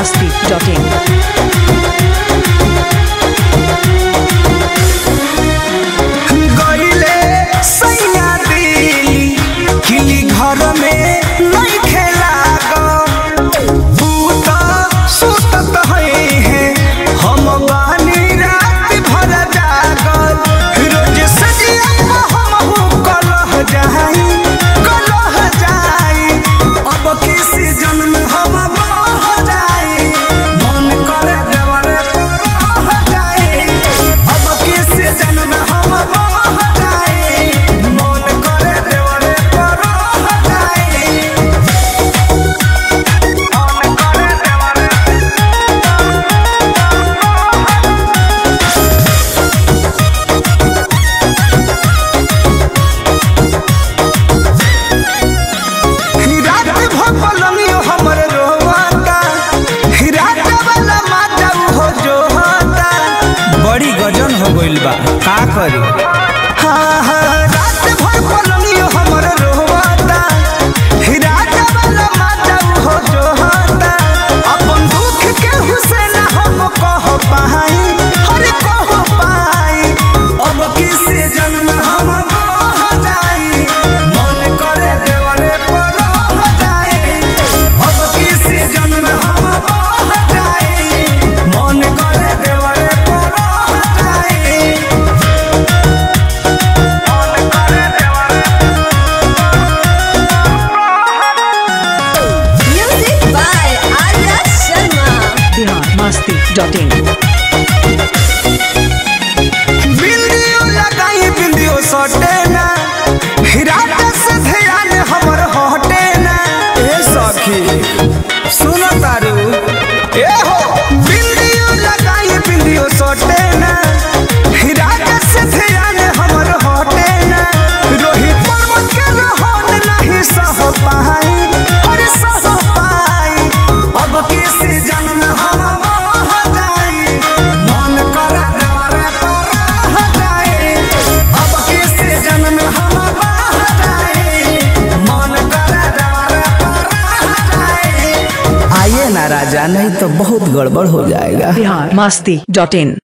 biharmasti.in गईले सैया दिली किली घर में नहीं खेला भूत सुतत है हम बानी रात भर जागल रोज सजिया हम कलह जाई अब किसी जन्म हम बह जाई मन करे देवरे बह जाई अब किसी जन्म हम बह जाई मन करे देवरे बह जाई मन करे रात भपलनियो हमर रोवाता रात वाला माता हो जो होता बड़ी गजन हो गइल बा का करी रात भपलनियो हमर रोवाता रात वाला माता हो जो होता अपन दुख के हुसैन हम कह पाई हर कह पाई अब किसी जन्म हम बह जाई मन करे देवरे पर जाई अब किसी जन्म हम बह जाई मन करे देवरे पर जाई मन करे देवरे Music by Arya Sharma. biharmasti.in बिंदियो लगाई बिंदियो सटे ना रात से ध्यान हमर हटे ना ए सखी सुन तारू ए हो बिंदियो लगाई बिंदियो सटे ना रात से ध्यान हमर हटे ना रोहित पर्वत के रहन नहीं सह पाई अरे सह पाई अब किसी जन्म हम बह जाई मन करे देवरे पर जाई अब किसी जन्म हम बह जाई मन करे देवरे पर जाई आइए ना राजा नहीं तो बहुत गड़बड़ हो जाएगा biharmasti.in